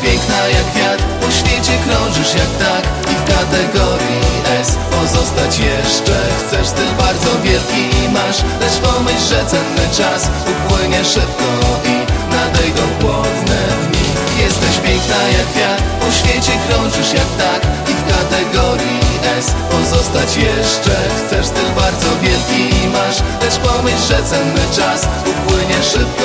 piękna jak kwiat, po świecie krążysz jak ptak i w kategorii S pozostać jeszcze chcesz. Styl bardzo wielki masz, lecz pomyśl, że cenny czas upłynie szybko i nadejdą chłodne dni. Jesteś piękna jak kwiat, po świecie krążysz jak ptak i w kategorii S pozostać jeszcze chcesz. Styl bardzo wielki masz, lecz pomyśl, że cenny czas upłynie szybko